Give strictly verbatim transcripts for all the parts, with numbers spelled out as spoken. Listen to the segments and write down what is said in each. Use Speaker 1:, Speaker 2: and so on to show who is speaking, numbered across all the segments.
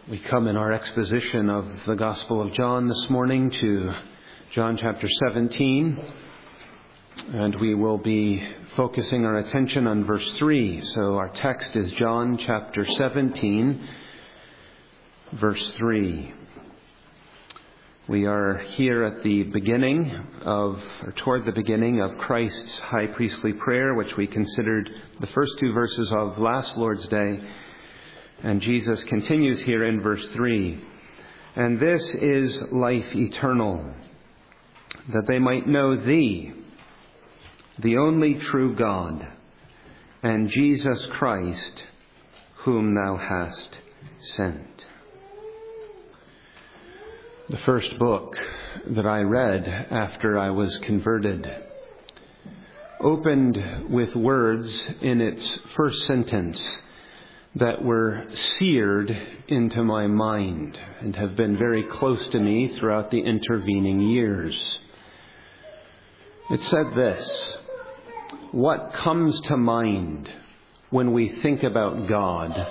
Speaker 1: We come in our exposition of the Gospel of John this morning to John chapter seventeen, and we will be focusing our attention on verse three. So our text is John chapter seventeen, verse three. We are here at the beginning of, or toward the beginning of Christ's high priestly prayer, which we considered the first two verses of last Lord's Day. And Jesus continues here in verse three. And this is life eternal, that they might know Thee, the only true God, and Jesus Christ, whom Thou hast sent. The first book that I read after I was converted opened with words in its first sentence that were seared into my mind and have been very close to me throughout the intervening years. It said this: what comes to mind when we think about God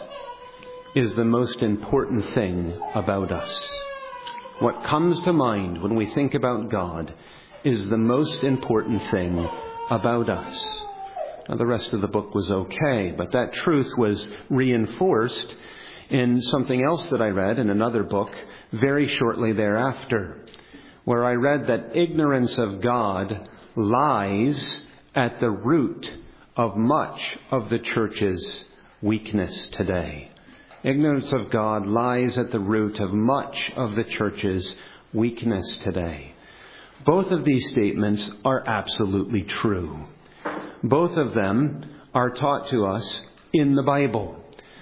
Speaker 1: is the most important thing about us. What comes to mind when we think about God is the most important thing about us. Now, the rest of the book was okay, but that truth was reinforced in something else that I read in another book very shortly thereafter, where I read that ignorance of God lies at the root of much of the church's weakness today. Ignorance of God lies at the root of much of the church's weakness today. Both of these statements are absolutely true. Both of them are taught to us in the Bible.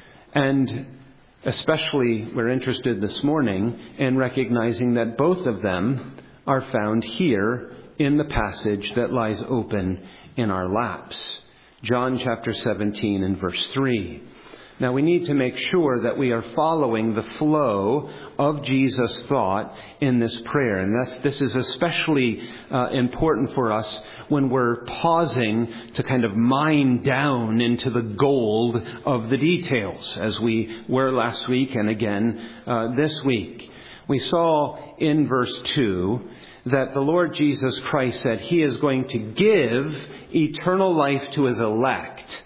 Speaker 1: And especially we're interested this morning in recognizing that both of them are found here in the passage that lies open in our laps. John chapter seventeen and verse three. Now, we need to make sure that we are following the flow of Jesus' thought in this prayer. And that's, this is especially uh, important for us when we're pausing to kind of mine down into the gold of the details, as we were last week and again uh, this week. We saw in verse two that the Lord Jesus Christ said He is going to give eternal life to His elect,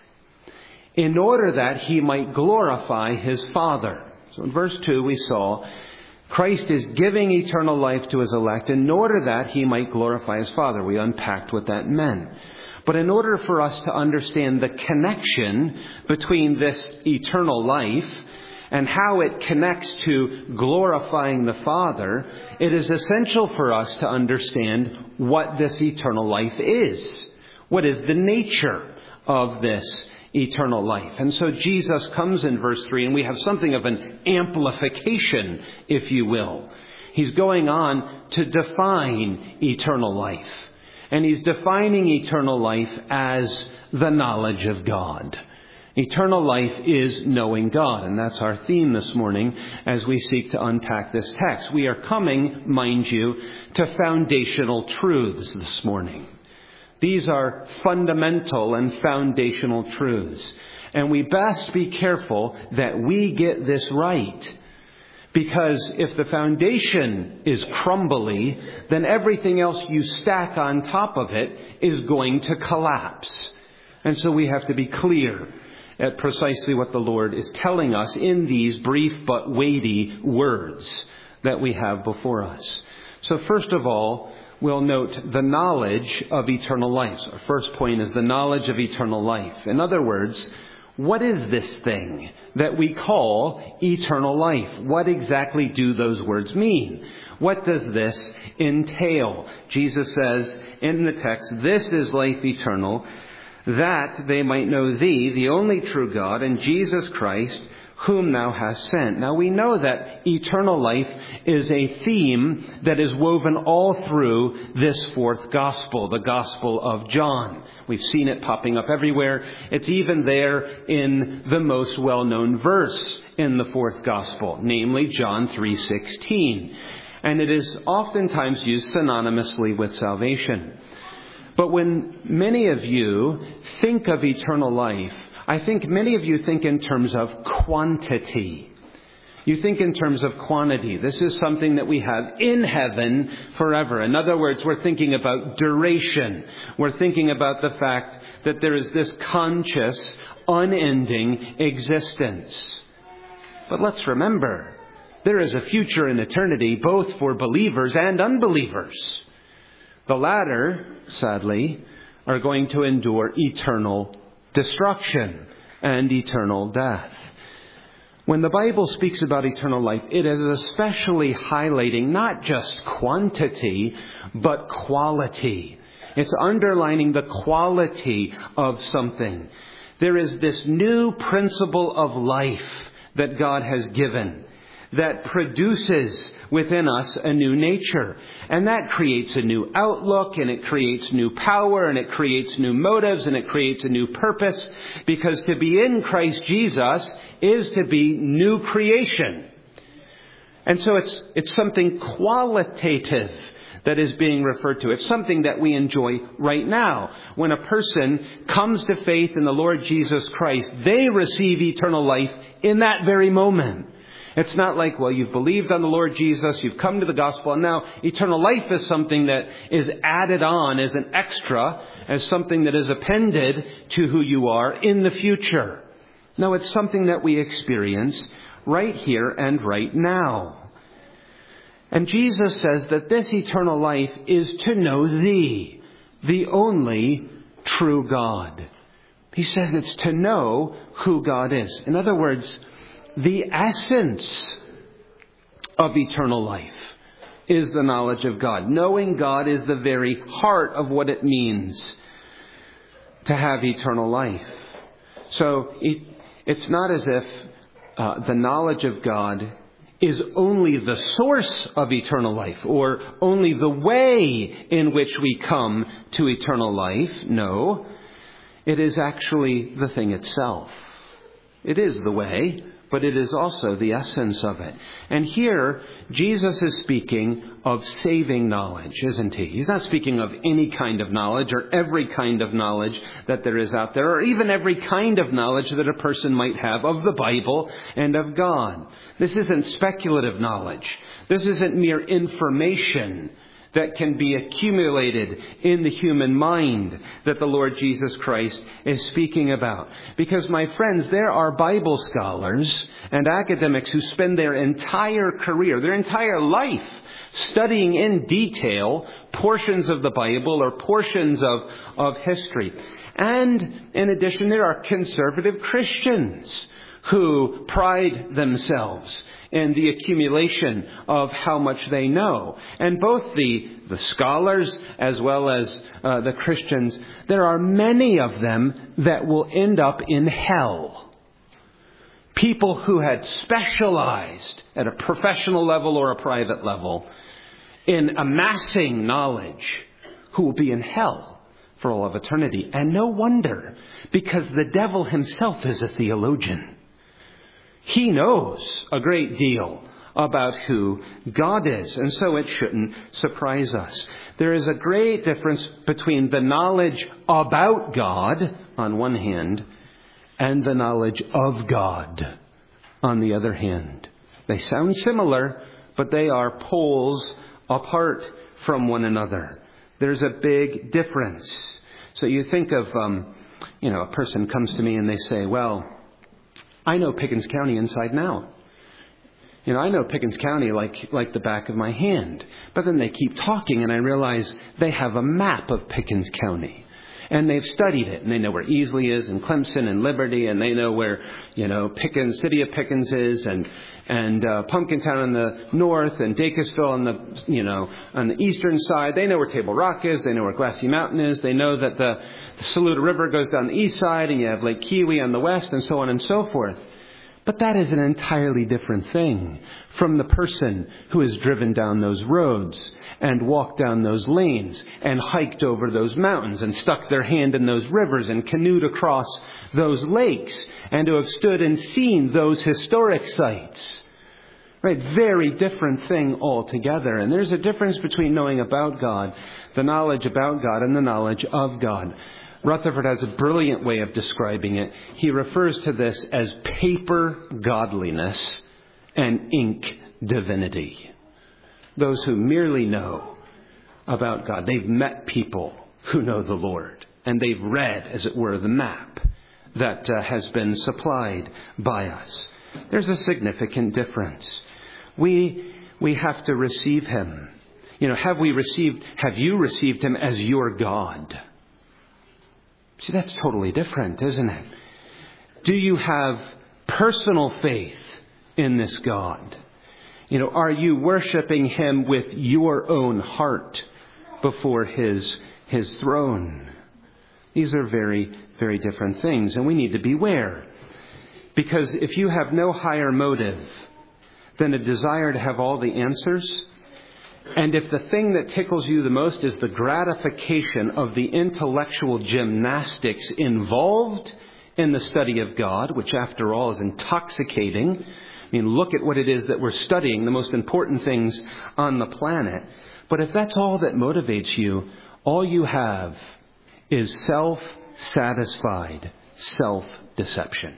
Speaker 1: in order that He might glorify His Father. So in verse two we saw Christ is giving eternal life to His elect in order that He might glorify His Father. We unpacked what that meant. But in order for us to understand the connection between this eternal life and how it connects to glorifying the Father, it is essential for us to understand what this eternal life is. What is the nature of this eternal life? And so Jesus comes in verse three, and we have something of an amplification, if you will. He's going on to define eternal life. And He's defining eternal life as the knowledge of God. Eternal life is knowing God, and that's our theme this morning as we seek to unpack this text. We are coming, mind you, to foundational truths this morning. These are fundamental and foundational truths. And we best be careful that we get this right. Because if the foundation is crumbly, then everything else you stack on top of it is going to collapse. And so we have to be clear at precisely what the Lord is telling us in these brief but weighty words that we have before us. So first of all, we'll note the knowledge of eternal life. So our first point is the knowledge of eternal life. In other words, what is this thing that we call eternal life? What exactly do those words mean? What does this entail? Jesus says in the text, this is life eternal, that they might know Thee, the only true God, and Jesus Christ, whom Thou hast sent. Now, we know that eternal life is a theme that is woven all through this fourth gospel, the Gospel of John. We've seen it popping up everywhere. It's even there in the most well-known verse in the fourth gospel, namely John three sixteen. And it is oftentimes used synonymously with salvation. But when many of you think of eternal life, I think many of you think in terms of quantity. You think in terms of quantity. This is something that we have in heaven forever. In other words, we're thinking about duration. We're thinking about the fact that there is this conscious, unending existence. But let's remember, there is a future in eternity both for believers and unbelievers. The latter, sadly, are going to endure eternal destruction and eternal death. When the Bible speaks about eternal life, it is especially highlighting not just quantity, but quality. It's underlining the quality of something. There is this new principle of life that God has given that produces within us a new nature. And that creates a new outlook, and it creates new power, and it creates new motives, and it creates a new purpose. Because to be in Christ Jesus is to be new creation. And so it's it's something qualitative that is being referred to. It's something that we enjoy right now. When a person comes to faith in the Lord Jesus Christ, they receive eternal life in that very moment. It's not like, well, you've believed on the Lord Jesus, you've come to the gospel, and now eternal life is something that is added on as an extra, as something that is appended to who you are in the future. No, it's something that we experience right here and right now. And Jesus says that this eternal life is to know Thee, the only true God. He says it's to know who God is. In other words, the essence of eternal life is the knowledge of God. Knowing God is the very heart of what it means to have eternal life. So it, it's not as if uh, the knowledge of God is only the source of eternal life or only the way in which we come to eternal life. No, it is actually the thing itself. It is the way, but it is also the essence of it. And here, Jesus is speaking of saving knowledge, isn't he? He's not speaking of any kind of knowledge or every kind of knowledge that there is out there, or even every kind of knowledge that a person might have of the Bible and of God. This isn't speculative knowledge. This isn't mere information that can be accumulated in the human mind that the Lord Jesus Christ is speaking about. Because, my friends, there are Bible scholars and academics who spend their entire career, their entire life, studying in detail portions of the Bible or portions of, of history. And in addition, there are conservative Christians who pride themselves in the accumulation of how much they know. And both the, the scholars as well as uh, the Christians, there are many of them that will end up in hell. People who had specialized at a professional level or a private level in amassing knowledge, who will be in hell for all of eternity. And no wonder, because the devil himself is a theologian. He knows a great deal about who God is, and so it shouldn't surprise us. There is a great difference between the knowledge about God, on one hand, and the knowledge of God, on the other hand. They sound similar, but they are poles apart from one another. There's a big difference. So you think of, um, you know, a person comes to me and they say, well, I know Pickens County inside and out. You know, I know Pickens County like like the back of my hand. But then they keep talking and I realize they have a map of Pickens County. And they've studied it. And they know where Easley is and Clemson and Liberty. And they know where, you know, Pickens, city of Pickens is. And, and uh, Pumpkintown on the north. And Dacusville on the, you know, on the eastern side. They know where Table Rock is. They know where Glassy Mountain is. They know that the, the Saluda River goes down the east side. And you have Lake Kiwi on the west. And so on and so forth. But that is an entirely different thing from the person who has driven down those roads and walked down those lanes and hiked over those mountains and stuck their hand in those rivers and canoed across those lakes and to have stood and seen those historic sites. Right? Very different thing altogether. And there's a difference between knowing about God, the knowledge about God, and the knowledge of God. Rutherford has a brilliant way of describing it. He refers to this as paper godliness and ink divinity. Those who merely know about God. They've met people who know the Lord, and they've read, as it were, the map that uh, has been supplied by us. There's a significant difference. We we have to receive him. You know, have we received, have you received him as your God? See, that's totally different, isn't it? Do you have personal faith in this God? You know, are you worshiping him with your own heart before his his throne? These are very, very different things, and we need to beware. Because if you have no higher motive than a desire to have all the answers, and if the thing that tickles you the most is the gratification of the intellectual gymnastics involved in the study of God, which after all is intoxicating. I mean, look at what it is that we're studying, the most important things on the planet. But if that's all that motivates you, all you have is self-satisfied self-deception.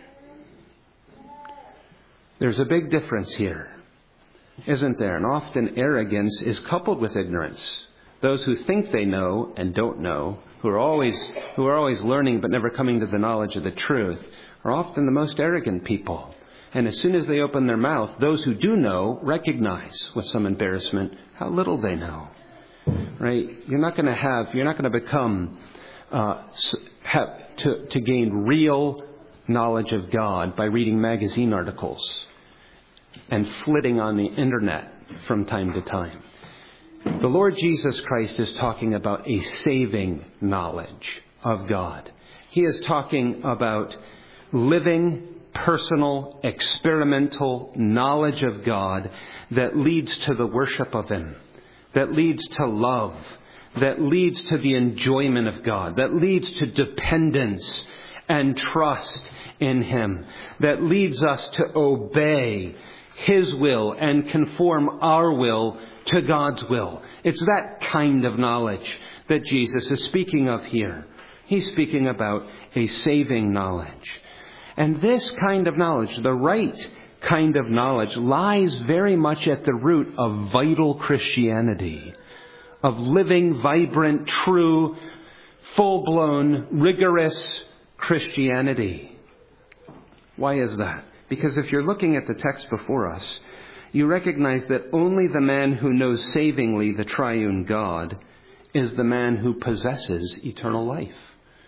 Speaker 1: There's a big difference here, isn't there? And often arrogance is coupled with ignorance. Those who think they know and don't know, who are always who are always learning but never coming to the knowledge of the truth, are often the most arrogant people. And as soon as they open their mouth, those who do know recognize with some embarrassment how little they know. Right? You're not going to have, you're not going to become, uh, have to, to gain real knowledge of God by reading magazine articles and flitting on the internet from time to time. The Lord Jesus Christ is talking about a saving knowledge of God. He is talking about living, personal, experimental knowledge of God that leads to the worship of him, that leads to love, that leads to the enjoyment of God, that leads to dependence and trust in him, that leads us to obey his will and conform our will to God's will. It's that kind of knowledge that Jesus is speaking of here. He's speaking about a saving knowledge. And this kind of knowledge, the right kind of knowledge, lies very much at the root of vital Christianity, of living, vibrant, true, full-blown, rigorous Christianity. Why is that? Because if you're looking at the text before us, you recognize that only the man who knows savingly the triune God is the man who possesses eternal life.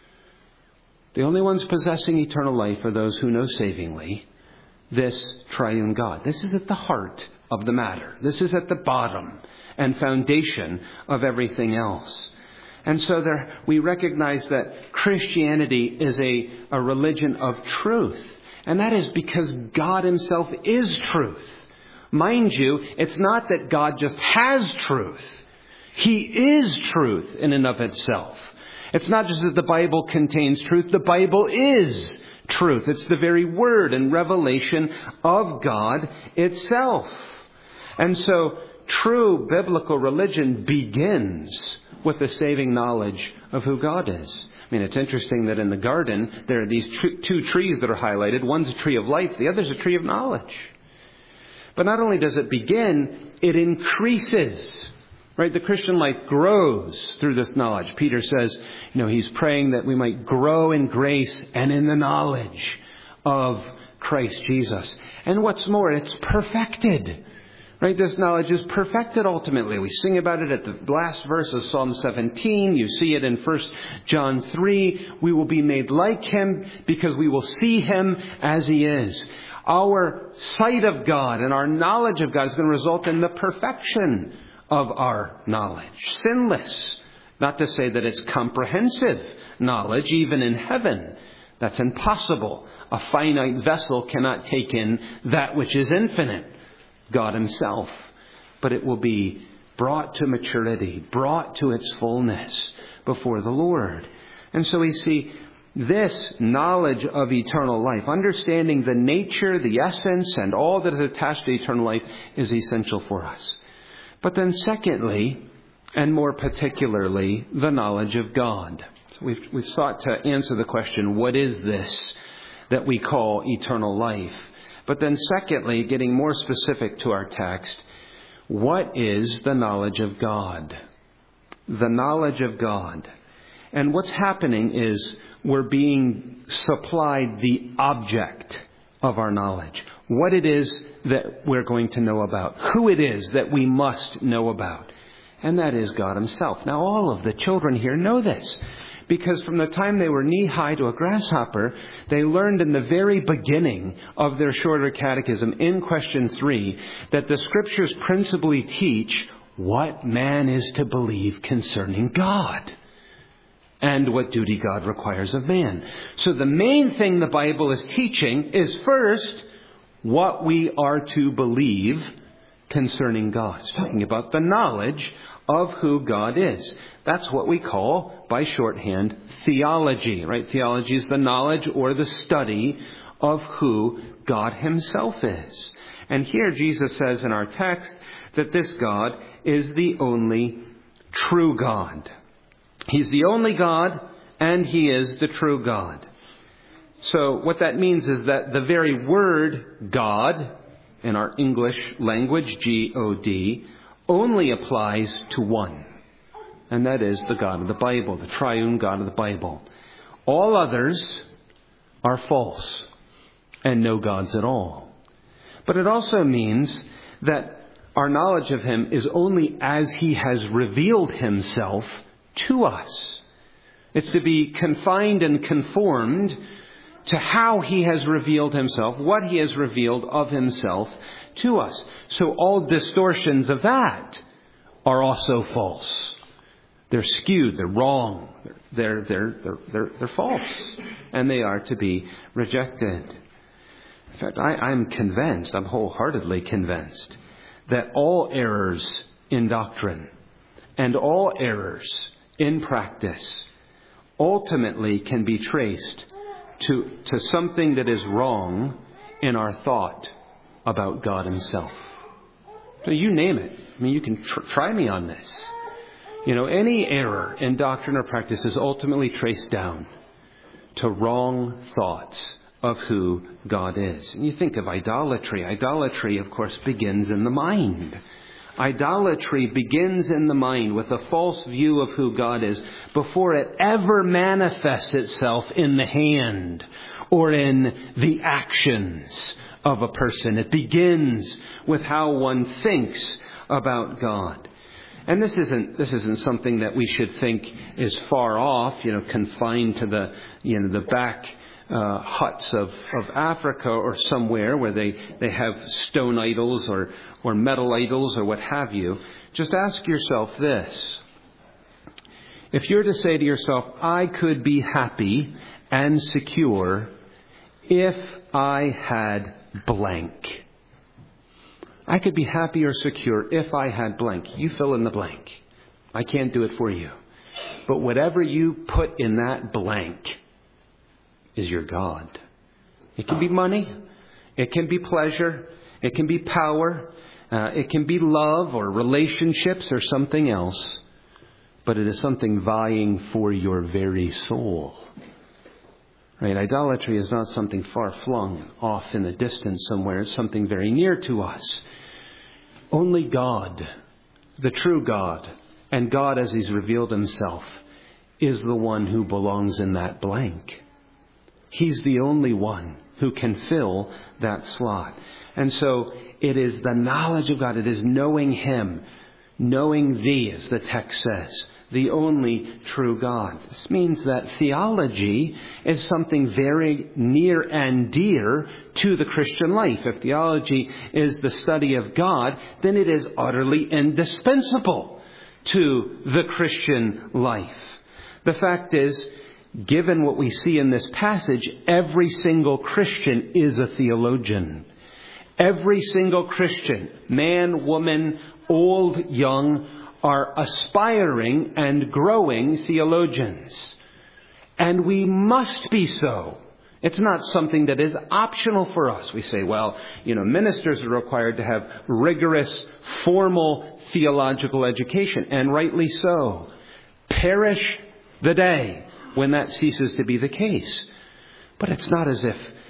Speaker 1: The only ones possessing eternal life are those who know savingly this triune God. This is at the heart of the matter. This is at the bottom and foundation of everything else. And so there, we recognize that Christianity is a, a religion of truth. And that is because God himself is truth. Mind you, it's not that God just has truth. He is truth in and of itself. It's not just that the Bible contains truth. The Bible is truth. It's the very word and revelation of God itself. And so true biblical religion begins with the saving knowledge of who God is. I mean, it's interesting that in the garden, there are these tr- two trees that are highlighted. One's a tree of life. The other's a tree of knowledge. But not only does it begin, it increases. Right? The Christian life grows through this knowledge. Peter says, you know, he's praying that we might grow in grace and in the knowledge of Christ Jesus. And what's more, it's perfected. Right? This knowledge is perfected ultimately. We sing about it at the last verse of Psalm seventeen. You see it in First John three. We will be made like him because we will see him as he is. Our sight of God and our knowledge of God is going to result in the perfection of our knowledge. Sinless. Not to say that it's comprehensive knowledge, even in heaven. That's impossible. A finite vessel cannot take in that which is infinite, God himself. But it will be brought to maturity, brought to its fullness before the Lord. And so we see this knowledge of eternal life, understanding the nature, the essence, and all that is attached to eternal life is essential for us. But then secondly, and more particularly, the knowledge of God. So we've, we've sought to answer the question, what is this that we call eternal life? But then secondly, getting more specific to our text, what is the knowledge of God? The knowledge of God. And what's happening is we're being supplied the object of our knowledge. What it is that we're going to know about. Who it is that we must know about. And that is God Himself. Now all of the children here know this. Because from the time they were knee-high to a grasshopper, they learned in the very beginning of their shorter catechism, in question three, that the Scriptures principally teach what man is to believe concerning God and what duty God requires of man. So the main thing the Bible is teaching is first what we are to believe concerning God. It's talking about the knowledge of who God is. That's what we call, by shorthand, theology, right? Theology is the knowledge or the study of who God Himself is. And here Jesus says in our text that this God is the only true God. He's the only God, and He is the true God. So what that means is that the very word God, in our English language, G O D, only applies to one. And that is the God of the Bible, the triune God of the Bible. All others are false and no gods at all. But it also means that our knowledge of Him is only as He has revealed Himself to us. It's to be confined and conformed to how He has revealed Himself, what He has revealed of Himself to us. So all distortions of that are also false. They're skewed, they're wrong, they're, they're, they're, they're, they're false, and they are to be rejected. In fact, I, I'm convinced, I'm wholeheartedly convinced, that all errors in doctrine and all errors in practice ultimately can be traced to, to something that is wrong in our thought about God Himself. So you name it. I mean, you can tr- try me on this. You know, any error in doctrine or practice is ultimately traced down to wrong thoughts of who God is. And you think of idolatry. Idolatry, of course, begins in the mind. Idolatry begins in the mind with a false view of who God is before it ever manifests itself in the hand or in the actions of a person. It begins with how one thinks about God. And this isn't this isn't something that we should think is far off, you know, confined to the you know the back uh, huts of, of Africa or somewhere where they, they have stone idols or or metal idols or what have you. Just ask yourself this: if you're to say to yourself, "I could be happy and secure if I had blank." I could be happy or secure if I had blank. You fill in the blank. I can't do it for you. But whatever you put in that blank is your God. It can be money. It can be pleasure. It can be power. Uh, it can be love or relationships or something else. But it is something vying for your very soul. Right? Idolatry is not something far flung off in the distance somewhere. It's something very near to us. Only God, the true God, and God as He's revealed Himself, is the one who belongs in that blank. He's the only one who can fill that slot. And so it is the knowledge of God. It is knowing Him, knowing Thee, as the text says, the only true God. This means that theology is something very near and dear to the Christian life. If theology is the study of God, then it is utterly indispensable to the Christian life. The fact is, given what we see in this passage, every single Christian is a theologian. Every single Christian, man, woman, old, young, are aspiring and growing theologians. And we must be so. It's not something that is optional for us. We say, well, you know, ministers are required to have rigorous, formal theological education, and rightly so. Perish the day when that ceases to be the case. But it's not as if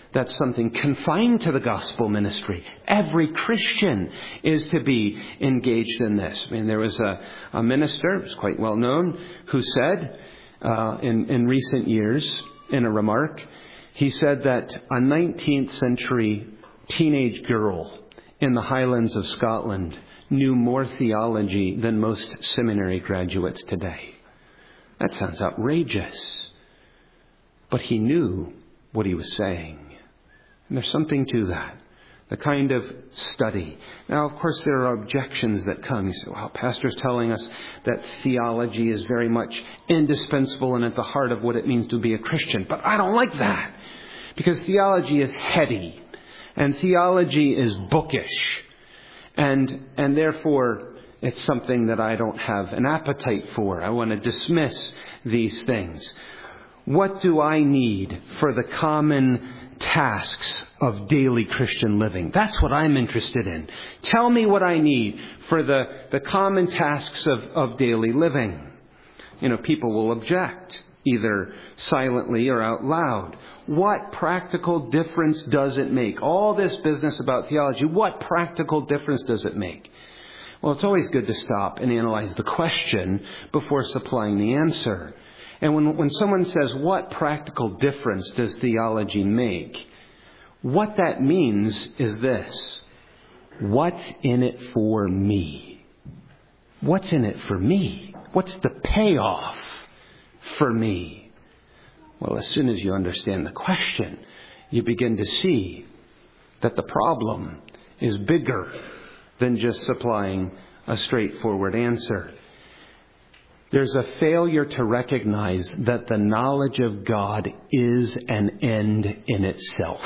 Speaker 1: that's something confined to the gospel ministry. Every Christian is to be engaged in this. I mean, there was a, a minister, it was quite well known, who said uh, in, in recent years, in a remark, he said that a nineteenth century teenage girl in the Highlands of Scotland knew more theology than most seminary graduates today. That sounds outrageous. But he knew what he was saying. And there's something to that. The kind of study. Now, of course, there are objections that come. You say, well, Pastor's telling us that theology is very much indispensable and at the heart of what it means to be a Christian. But I don't like that. Because theology is heady. And theology is bookish. And, and therefore, it's something that I don't have an appetite for. I want to dismiss these things. What do I need for the common tasks of daily Christian living? That's what I'm interested in. Tell me what I need for the, the common tasks of, of daily living. You know, people will object, either silently or out loud. What practical difference does it make? All this business about theology, what practical difference does it make? Well, it's always good to stop and analyze the question before supplying the answer. And when, when someone says, what practical difference does theology make? What that means is this. What's in it for me? What's in it for me? What's the payoff for me? Well, as soon as you understand the question, you begin to see that the problem is bigger than just supplying a straightforward answer. There's a failure to recognize that the knowledge of God is an end in itself.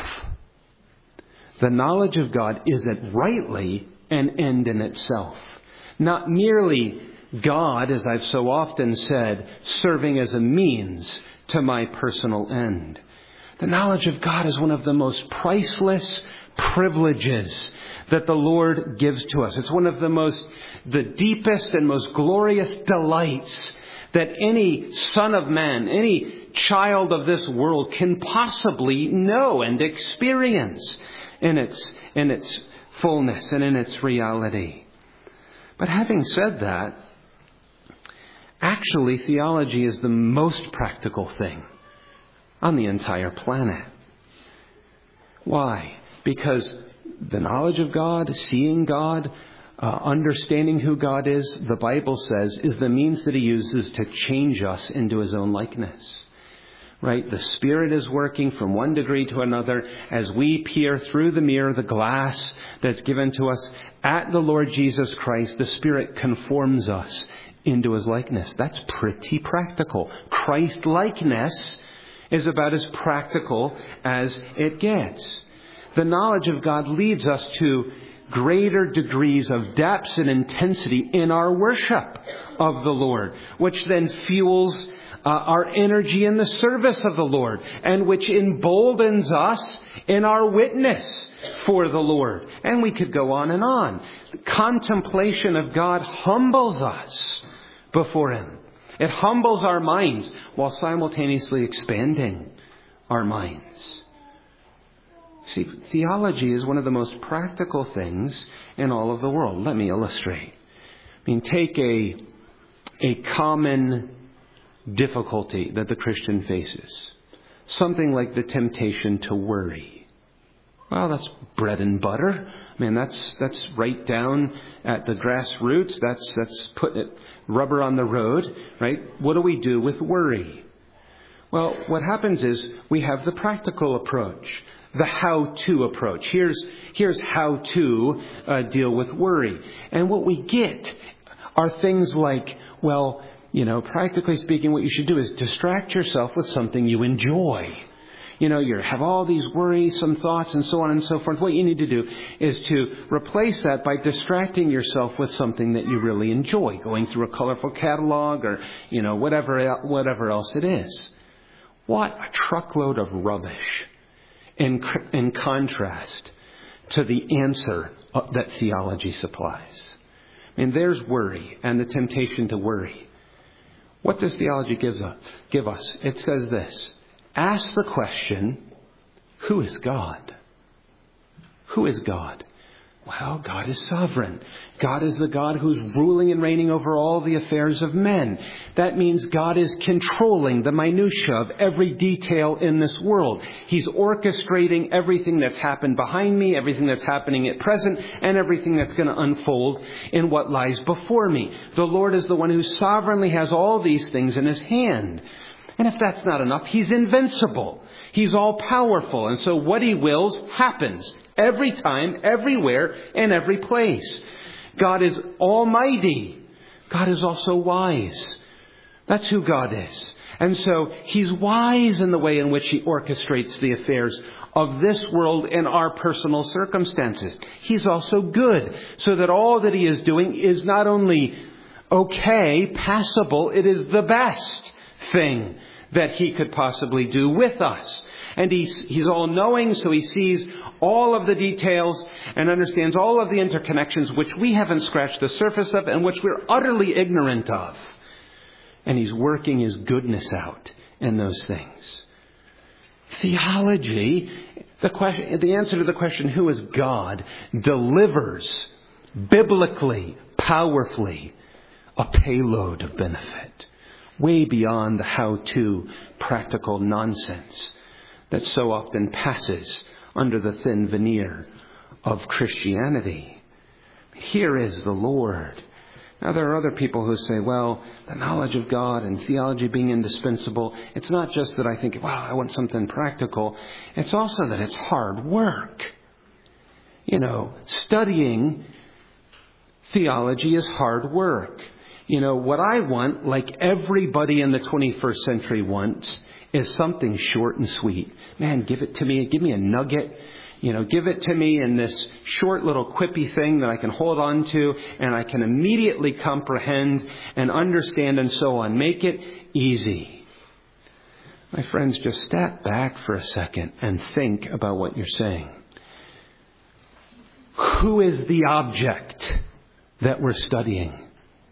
Speaker 1: The knowledge of God isn't rightly an end in itself. Not merely God, as I've so often said, serving as a means to my personal end. The knowledge of God is one of the most priceless privileges that the Lord gives to us. It's one of the most, the deepest and most glorious delights that any son of man, any child of this world can possibly know and experience in its, in its fullness and in its reality. But having said that, actually theology is the most practical thing on the entire planet. Why? Because the knowledge of God, seeing God, uh, understanding who God is, the Bible says, is the means that He uses to change us into His own likeness. Right? The Spirit is working from one degree to another as we peer through the mirror, the glass that's given to us at the Lord Jesus Christ. The Spirit conforms us into His likeness. That's pretty practical. Christ-likeness is about as practical as it gets. The knowledge of God leads us to greater degrees of depth and intensity in our worship of the Lord, which then fuels uh, our energy in the service of the Lord, and which emboldens us in our witness for the Lord. And we could go on and on. Contemplation of God humbles us before Him. It humbles our minds while simultaneously expanding our minds. See, theology is one of the most practical things in all of the world. Let me illustrate. I mean, take a, a common difficulty that the Christian faces. Something like the temptation to worry. Well, that's bread and butter. I mean, that's that's right down at the grassroots. That's that's put it rubber on the road, right? What do we do with worry? Well, what happens is we have the practical approach, the how-to approach. Here's here's how to uh, deal with worry. And what we get are things like, well, you know, practically speaking, what you should do is distract yourself with something you enjoy. You know, you have all these worrisome thoughts and so on and so forth. What you need to do is to replace that by distracting yourself with something that you really enjoy, going through a colorful catalog or, you know, whatever whatever else it is. What a truckload of rubbish in, in contrast to the answer that theology supplies. I mean, there's worry and the temptation to worry. What does theology give us? Give us? It says this. Ask the question, Who is God? Who is God? Well, God is sovereign. God is the God who's ruling and reigning over all the affairs of men. That means God is controlling the minutia of every detail in this world. He's orchestrating everything that's happened behind me, everything that's happening at present, and everything that's going to unfold in what lies before me. The Lord is the one who sovereignly has all these things in his hand. And if that's not enough, he's invincible. He's all powerful. And so what he wills happens every time, everywhere, and every place. God is almighty. God is also wise. That's who God is. And so he's wise in the way in which he orchestrates the affairs of this world and our personal circumstances. He's also good, so that all that he is doing is not only okay, passable, it is the best thing that he could possibly do with us. And he's, he's all-knowing, so he sees all of the details and understands all of the interconnections which we haven't scratched the surface of and which we're utterly ignorant of. And he's working his goodness out in those things. Theology, the question, the answer to the question, who is God, delivers biblically, powerfully, a payload of benefit. Way beyond the how-to practical nonsense that so often passes under the thin veneer of Christianity. Here is the Lord. Now, there are other people who say, well, the knowledge of God and theology being indispensable, it's not just that I think, wow, I want something practical. It's also that it's hard work. You know, studying theology is hard work. You know, what I want, like everybody in the twenty-first century wants, is something short and sweet. Man, give it to me. Give me a nugget. You know, give it to me in this short little quippy thing that I can hold on to and I can immediately comprehend and understand and so on. Make it easy. My friends, just step back for a second and think about what you're saying. Who is the object that we're studying?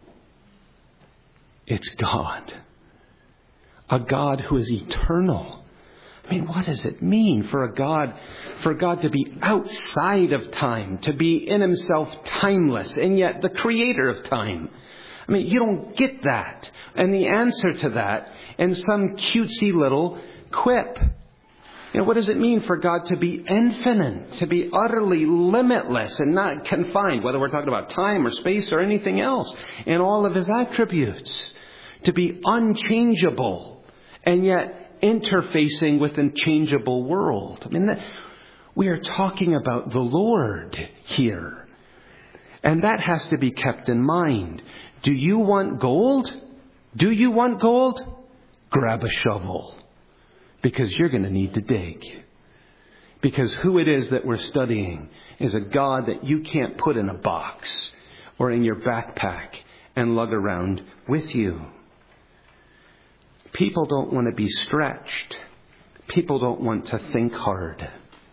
Speaker 1: It's God. A God who is eternal. I mean, what does it mean for a God, for God to be outside of time, to be in himself timeless, and yet the creator of time? I mean, you don't get that. And the answer to that in some cutesy little quip. You know, what does it mean for God to be infinite, to be utterly limitless and not confined, whether we're talking about time or space or anything else, in all of his attributes? To be unchangeable and yet interfacing with a changeable world. I mean, that, we are talking about the Lord here. And that has to be kept in mind. Do you want gold? Do you want gold? Grab a shovel. Because you're going to need to dig. Because who it is that we're studying is a God that you can't put in a box or in your backpack and lug around with you. People don't want to be stretched. People don't want to think hard.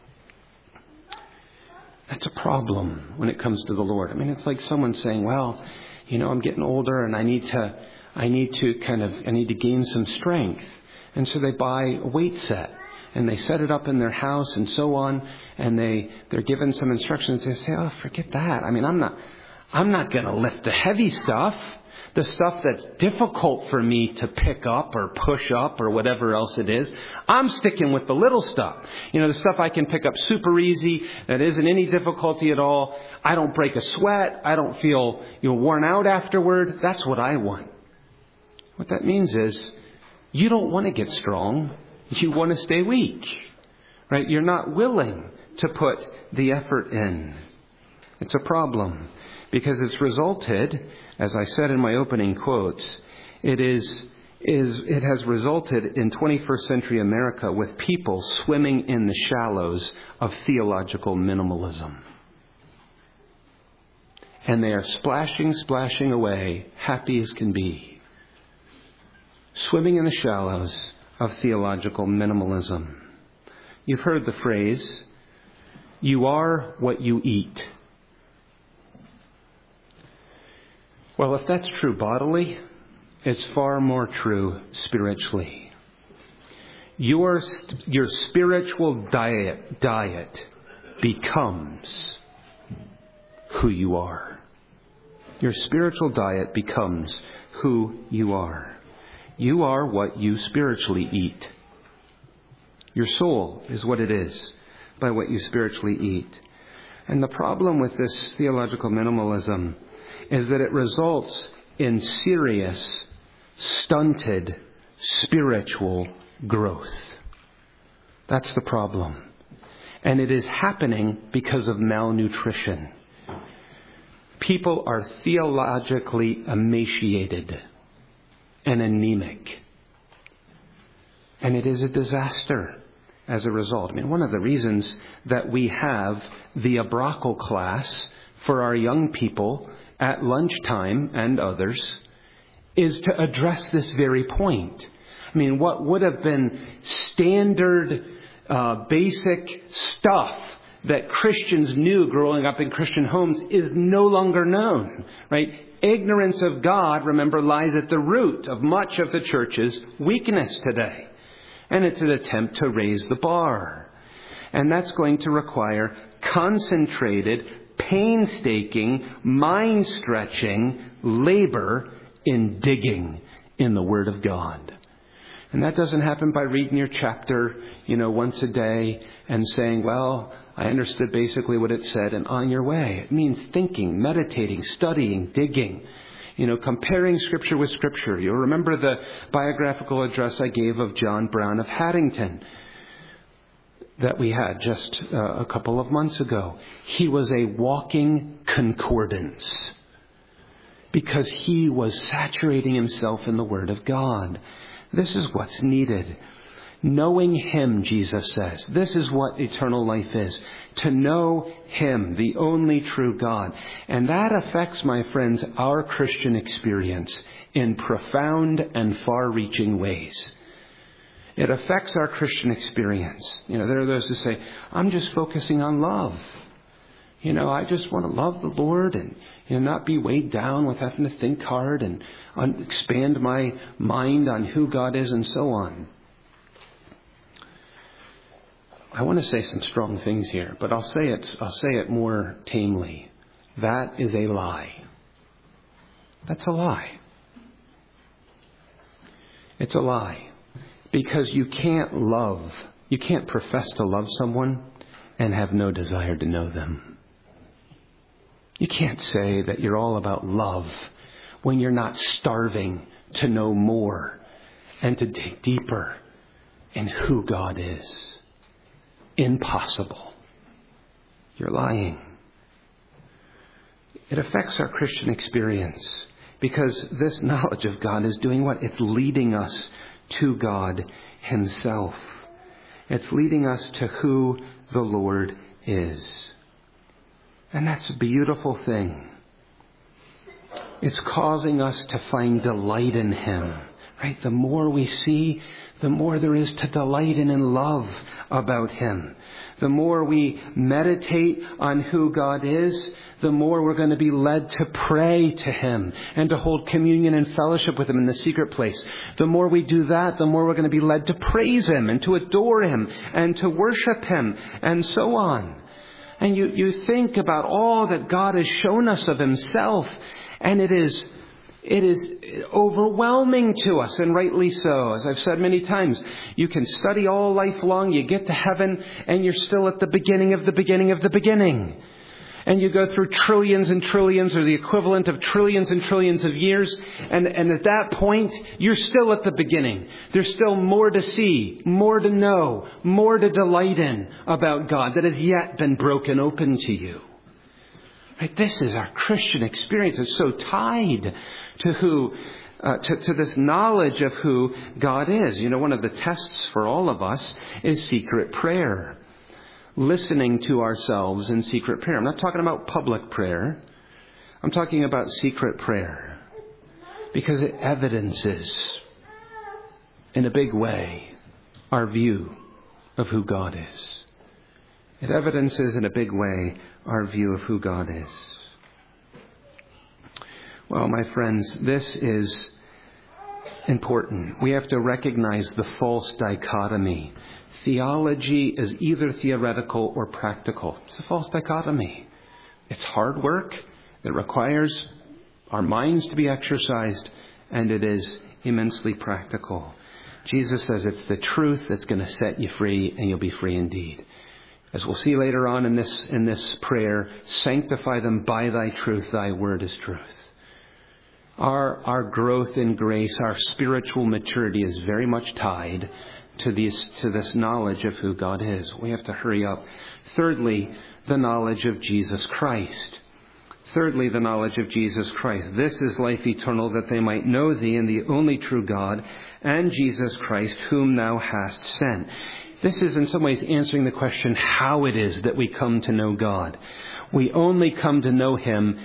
Speaker 1: That's a problem when it comes to the Lord. I mean, it's like someone saying, well, you know, I'm getting older and I need to, I need to kind of, I need to gain some strength. And so they buy a weight set and they set it up in their house and so on. And they, they're given some instructions. They say, oh, forget that. I mean, I'm not, I'm not going to lift the heavy stuff. The stuff that's difficult for me to pick up or push up or whatever else it is. I'm sticking with the little stuff. You know, the stuff I can pick up super easy. That isn't any difficulty at all. I don't break a sweat. I don't feel, you know, worn out afterward. That's what I want. What that means is you don't want to get strong. You want to stay weak. Right? You're not willing to put the effort in. It's a problem. Because it's resulted, as I said in my opening quotes, it is, is it has resulted in twenty-first century America with people swimming in the shallows of theological minimalism. And they are splashing, splashing away, happy as can be. Swimming in the shallows of theological minimalism. You've heard the phrase, you are what you eat. Well, if that's true bodily, it's far more true spiritually. Your, your spiritual diet, diet becomes who you are. Your spiritual diet becomes who you are. You are what you spiritually eat. Your soul is what it is by what you spiritually eat. And the problem with this theological minimalism is that it results in serious, stunted spiritual growth. That's the problem. And it is happening because of malnutrition. People are theologically emaciated and anemic. And it is a disaster as a result. I mean, one of the reasons that we have the Abrakel class for our young people at lunchtime and others is to address this very point. I mean, what would have been standard, uh, basic stuff that Christians knew growing up in Christian homes is no longer known, right? Ignorance of God, remember, lies at the root of much of the church's weakness today. And it's an attempt to raise the bar. And that's going to require concentrated, painstaking, mind-stretching labor in digging in the Word of God. And that doesn't happen by reading your chapter, you know, once a day and saying, well, I understood basically what it said and on your way. It means thinking, meditating, studying, digging, you know, comparing Scripture with Scripture. You'll remember the biographical address I gave of John Brown of Haddington that we had just uh, a couple of months ago. He was a walking concordance because he was saturating himself in the Word of God. This is what's needed. Knowing Him, Jesus says. This is what eternal life is. To know Him, the only true God. And that affects, my friends, our Christian experience in profound and far-reaching ways. It affects our Christian experience. You know, there are those who say, I'm just focusing on love. You know, I just want to love the Lord and, you know, not be weighed down with having to think hard and un- expand my mind on who God is and so on. I want to say some strong things here, but I'll say it, I'll say it more tamely. That is a lie. That's a lie. It's a lie. Because you can't love, you can't profess to love someone and have no desire to know them. You can't say that you're all about love when you're not starving to know more and to dig deeper in who God is. Impossible. You're lying. It affects our Christian experience because this knowledge of God is doing what? It's leading us to God Himself. It's leading us to who the Lord is. And that's a beautiful thing. It's causing us to find delight in Him. Right? The more we see, the more there is to delight in and love about Him. The more we meditate on who God is, the more we're going to be led to pray to Him and to hold communion and fellowship with Him in the secret place. The more we do that, the more we're going to be led to praise Him and to adore Him and to worship Him and so on. And you, you think about all that God has shown us of Himself, and it is It is overwhelming to us, and rightly so. As I've said many times, you can study all life long, you get to heaven, and you're still at the beginning of the beginning of the beginning. And you go through trillions and trillions, or the equivalent of trillions and trillions of years, and, and at that point, you're still at the beginning. There's still more to see, more to know, more to delight in about God that has yet been broken open to you. Right? This is our Christian experience. It's so tied to who, uh, to, to this knowledge of who God is. You know, one of the tests for all of us is secret prayer. Listening to ourselves in secret prayer. I'm not talking about public prayer. I'm talking about secret prayer. Because it evidences, in a big way, our view of who God is. It evidences in a big way our view of who God is. Well, my friends, this is important. We have to recognize the false dichotomy. Theology is either theoretical or practical. It's a false dichotomy. It's hard work. It requires our minds to be exercised, and it is immensely practical. Jesus says it's the truth that's going to set you free, and you'll be free indeed. As we'll see later on in this in this prayer, sanctify them by thy truth. Thy word is truth. Our our growth in grace, our spiritual maturity is very much tied to these to this knowledge of who God is. We have to hurry up. Thirdly, the knowledge of Jesus Christ. Thirdly, the knowledge of Jesus Christ. This is life eternal, that they might know thee, and the only true God, and Jesus Christ, whom thou hast sent. This is in some ways answering the question how it is that we come to know God. We only come to know him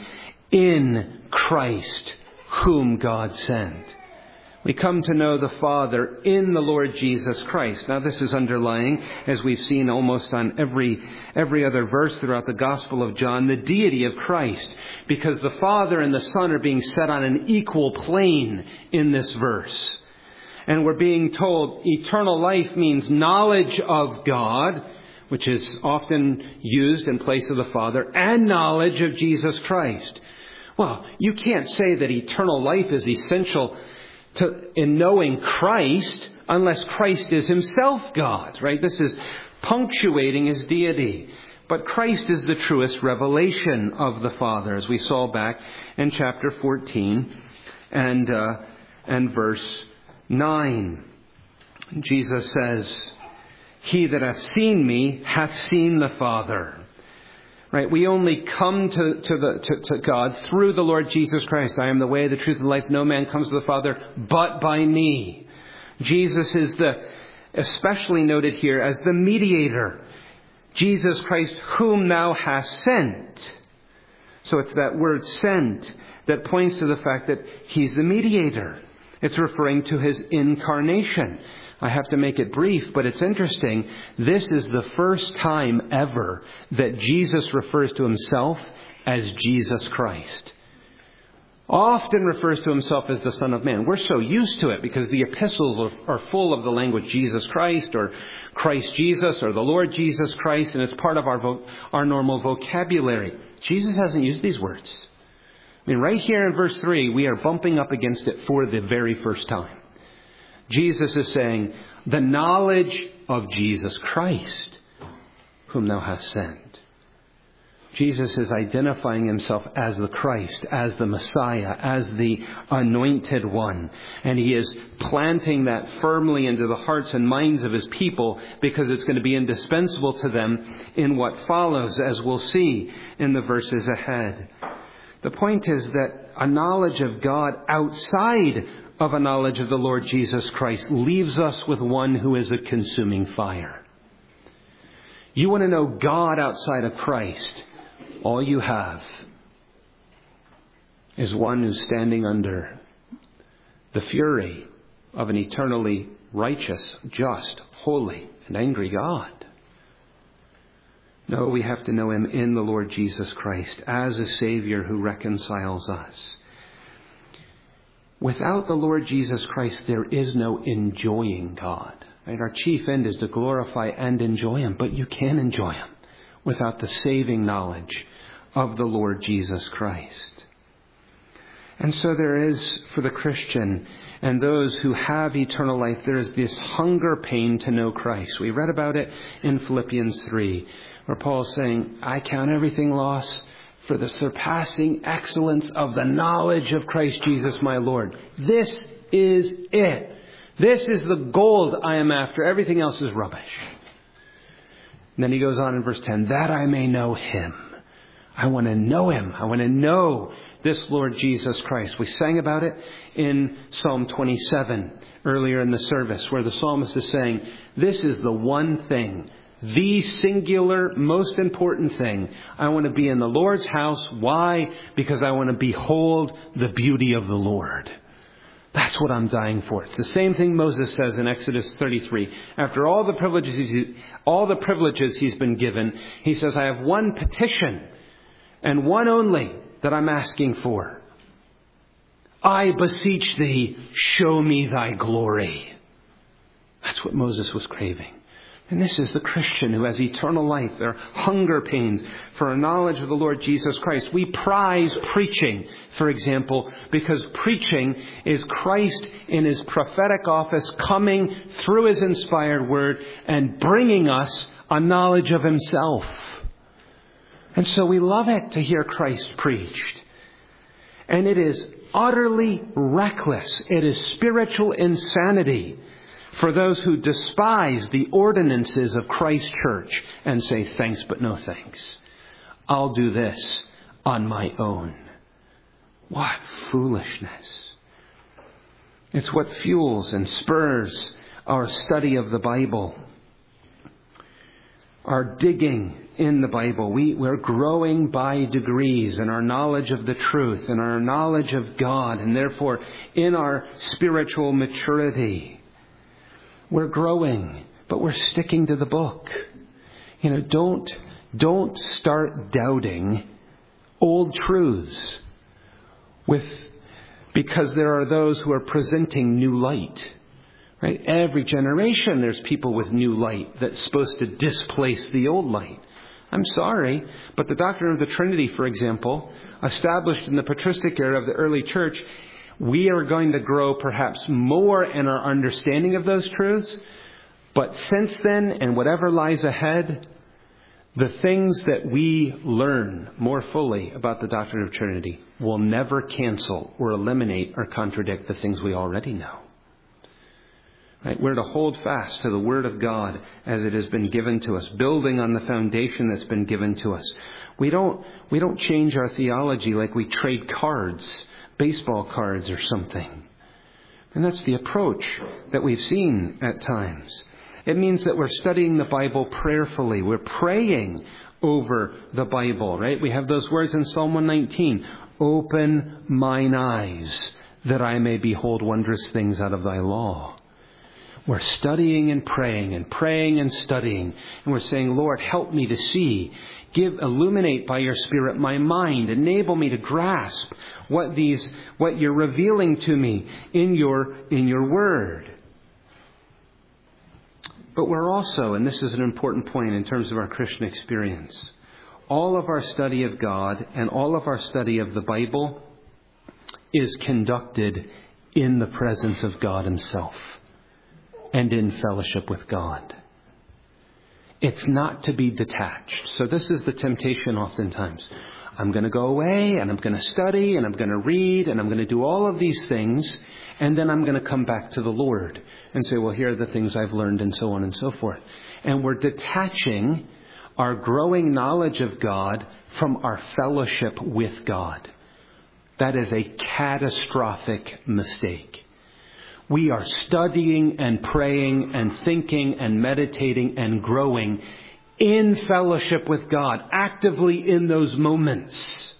Speaker 1: in Christ, whom God sent. We come to know the Father in the Lord Jesus Christ. Now this is underlying, as we've seen almost on every every other verse throughout the Gospel of John, the deity of Christ. Because the Father and the Son are being set on an equal plane in this verse. And we're being told eternal life means knowledge of God, which is often used in place of the Father, and knowledge of Jesus Christ. Well, you can't say that eternal life is essential to in knowing Christ unless Christ is himself God, right? This is punctuating his deity. But Christ is the truest revelation of the Father, as we saw back in chapter fourteen and uh, and verse nine. Jesus says, he that hath seen me hath seen the Father. Right? We only come to, to, the, to, to God through the Lord Jesus Christ. I am the way, the truth, and life. No man comes to the Father but by me. Jesus is the, especially noted here as the mediator. Jesus Christ, whom thou hast sent. So it's that word sent that points to the fact that he's the mediator. It's referring to his incarnation. I have to make it brief, but it's interesting. This is the first time ever that Jesus refers to himself as Jesus Christ. Often refers to himself as the Son of Man. We're so used to it because the epistles are full of the language Jesus Christ or Christ Jesus or the Lord Jesus Christ, and it's part of our vo- our normal vocabulary. Jesus hasn't used these words. I mean, right here in verse three, we are bumping up against it for the very first time. Jesus is saying, the knowledge of Jesus Christ, whom thou hast sent. Jesus is identifying himself as the Christ, as the Messiah, as the anointed one. And he is planting that firmly into the hearts and minds of his people because it's going to be indispensable to them in what follows, as we'll see in the verses ahead. The point is that a knowledge of God outside of a knowledge of the Lord Jesus Christ leaves us with one who is a consuming fire. You want to know God outside of Christ, all you have is one who's standing under the fury of an eternally righteous, just, holy, and angry God. No, we have to know him in the Lord Jesus Christ as a Savior who reconciles us. Without the Lord Jesus Christ, there is no enjoying God. Right? Our chief end is to glorify and enjoy him, but you can't enjoy him without the saving knowledge of the Lord Jesus Christ. And so there is, for the Christian and those who have eternal life, there is this hunger pain to know Christ. We read about it in Philippians three, where Paul is saying, I count everything lost for the surpassing excellence of the knowledge of Christ Jesus my Lord. This is it. This is the gold I am after. Everything else is rubbish. And then he goes on in verse ten, that I may know him. I want to know him. I want to know this Lord Jesus Christ. We sang about it in Psalm twenty-seven earlier in the service, where the psalmist is saying, this is the one thing, the singular, most important thing. I want to be in the Lord's house. Why? Because I want to behold the beauty of the Lord. That's what I'm dying for. It's the same thing Moses says in Exodus thirty-three. After all the privileges, he, all the privileges he's been given, he says, I have one petition and one only that I'm asking for. I beseech thee, show me thy glory. That's what Moses was craving. And this is the Christian who has eternal life. Their hunger pains for a knowledge of the Lord Jesus Christ. We prize preaching, for example, because preaching is Christ in his prophetic office coming through his inspired word and bringing us a knowledge of himself. And so we love it to hear Christ preached. And it is utterly reckless. It is spiritual insanity for those who despise the ordinances of Christ's church and say, thanks but no thanks. I'll do this on my own. What foolishness. It's what fuels and spurs our study of the Bible, our digging in the Bible. We, we're growing by degrees in our knowledge of the truth and our knowledge of God, and therefore in our spiritual maturity. We're growing, but we're sticking to the book. You know, don't, don't start doubting old truths with, because there are those who are presenting new light. Right? Every generation there's people with new light that's supposed to displace the old light. I'm sorry, but the doctrine of the Trinity, for example, established in the patristic era of the early church, we are going to grow perhaps more in our understanding of those truths. But since then, and whatever lies ahead, the things that we learn more fully about the doctrine of Trinity will never cancel or eliminate or contradict the things we already know. Right? We're to hold fast to the Word of God as it has been given to us, building on the foundation that's been given to us. We don't, we don't change our theology like we trade cards, baseball cards or something. And that's the approach that we've seen at times. It means that we're studying the Bible prayerfully. We're praying over the Bible, right? We have those words in Psalm one nineteen. Open mine eyes that I may behold wondrous things out of thy law. We're studying and praying and praying and studying. And we're saying, Lord, help me to see. Give, illuminate by your Spirit my mind. Enable me to grasp what these, what you're revealing to me in your, in your word. But we're also, and this is an important point in terms of our Christian experience, all of our study of God and all of our study of the Bible is conducted in the presence of God himself and in fellowship with God. It's not to be detached. So this is the temptation oftentimes. I'm going to go away and I'm going to study and I'm going to read and I'm going to do all of these things. And then I'm going to come back to the Lord and say, well, here are the things I've learned and so on and so forth. And we're detaching our growing knowledge of God from our fellowship with God. That is a catastrophic mistake. We are studying and praying and thinking and meditating and growing in fellowship with God, actively in those moments.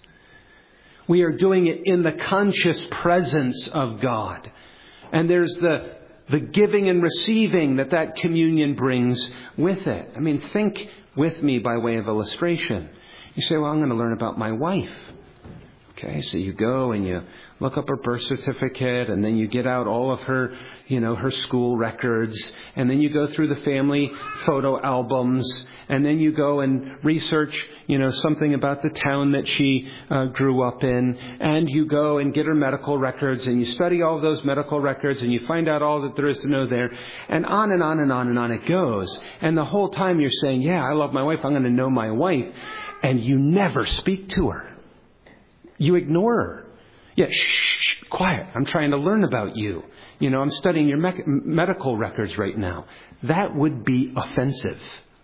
Speaker 1: We are doing it in the conscious presence of God. And there's the, the giving and receiving that that communion brings with it. I mean, think with me by way of illustration. You say, well, I'm going to learn about my wife. Okay, so you go and you look up her birth certificate and then you get out all of her, you know, her school records, and then you go through the family photo albums, and then you go and research, you know, something about the town that she uh, grew up in, and you go and get her medical records and you study all of those medical records and you find out all that there is to know there, and on and on and on and on it goes. And the whole time you're saying, yeah, I love my wife, I'm going to know my wife, and you never speak to her. You ignore her. Yeah, shh, shh, quiet. I'm trying to learn about you. You know, I'm studying your me- medical records right now. That would be offensive.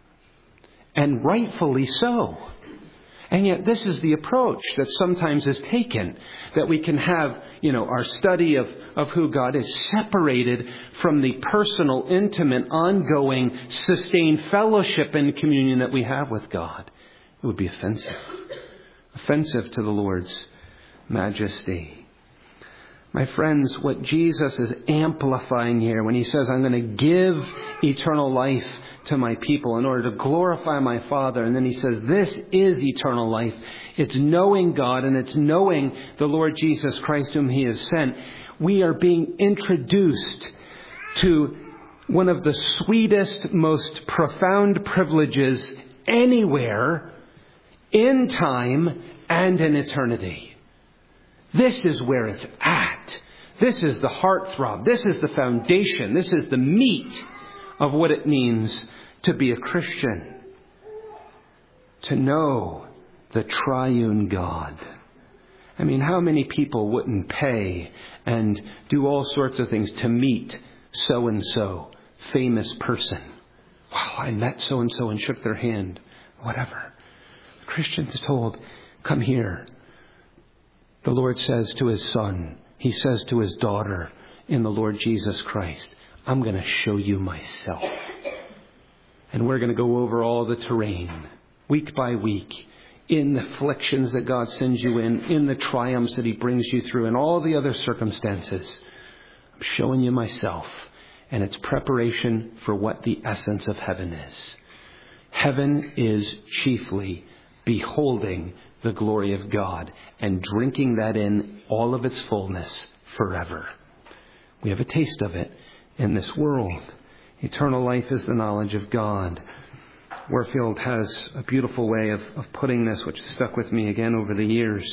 Speaker 1: And rightfully so. And yet this is the approach that sometimes is taken. That we can have, you know, our study of, of who God is separated from the personal, intimate, ongoing, sustained fellowship and communion that we have with God. It would be offensive. Offensive to the Lord's majesty. My friends, what Jesus is amplifying here when he says, I'm going to give eternal life to my people in order to glorify my Father. And then he says, this is eternal life. It's knowing God and it's knowing the Lord Jesus Christ whom he has sent. We are being introduced to one of the sweetest, most profound privileges anywhere in time and in eternity. This is where it's at. This is the heartthrob. This is the foundation. This is the meat of what it means to be a Christian. To know the triune God. I mean, how many people wouldn't pay and do all sorts of things to meet so-and-so famous person? Wow, I met so-and-so and shook their hand. Whatever. Christians are told, come here. The Lord says to his son, he says to his daughter in the Lord Jesus Christ, I'm going to show you myself. And we're going to go over all the terrain, week by week, in the afflictions that God sends you in, in the triumphs that he brings you through, and all the other circumstances. I'm showing you myself. And it's preparation for what the essence of heaven is. Heaven is chiefly beholding the glory of God and drinking that in all of its fullness forever. We have a taste of it in this world. Eternal life is the knowledge of God. Warfield has a beautiful way of, of putting this, which has stuck with me again over the years.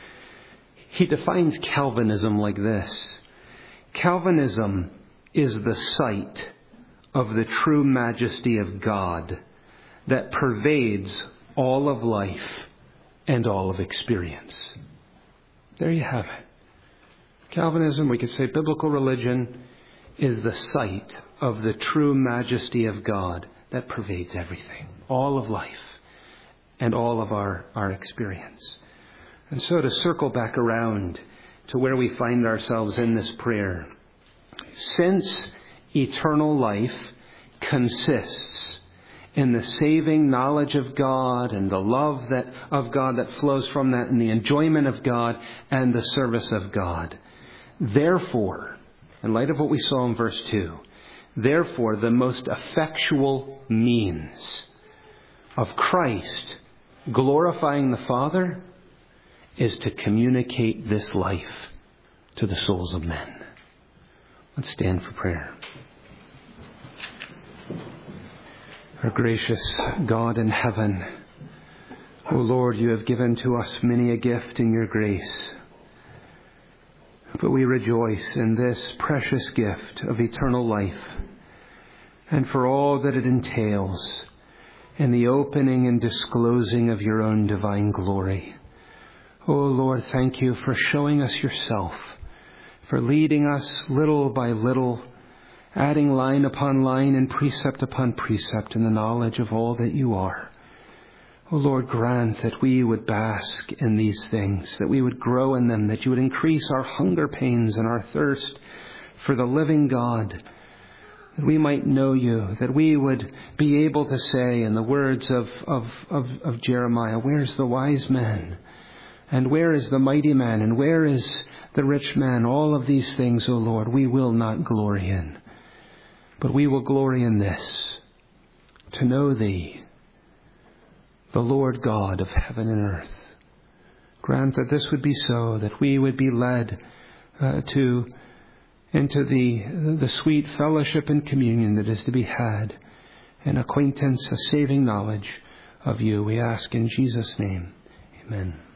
Speaker 1: He defines Calvinism like this. Calvinism is the sight of the true majesty of God that pervades all of life and all of experience. There you have it. Calvinism, we could say biblical religion, is the sight of the true majesty of God that pervades everything, all of life and all of our, our experience. And so to circle back around to where we find ourselves in this prayer, since eternal life consists in the saving knowledge of God and the love that of God that flows from that and the enjoyment of God and the service of God. Therefore, in light of what we saw in verse two, therefore the most effectual means of Christ glorifying the Father is to communicate this life to the souls of men. Let's stand for prayer. Our gracious God in heaven, O Lord, you have given to us many a gift in your grace. But we rejoice in this precious gift of eternal life and for all that it entails in the opening and disclosing of your own divine glory. O Lord, thank you for showing us yourself, for leading us little by little, adding line upon line and precept upon precept in the knowledge of all that you are. O Lord, grant that we would bask in these things, that we would grow in them, that you would increase our hunger pains and our thirst for the living God, that we might know you, that we would be able to say in the words of, of, of, of Jeremiah, where's the wise man? And where is the mighty man? And where is the rich man? All of these things, O Lord, we will not glory in. But we will glory in this, to know thee, the Lord God of heaven and earth. Grant that this would be so, that we would be led uh, to into the the sweet fellowship and communion that is to be had, an acquaintance, a saving knowledge of you. We ask in Jesus' name. Amen.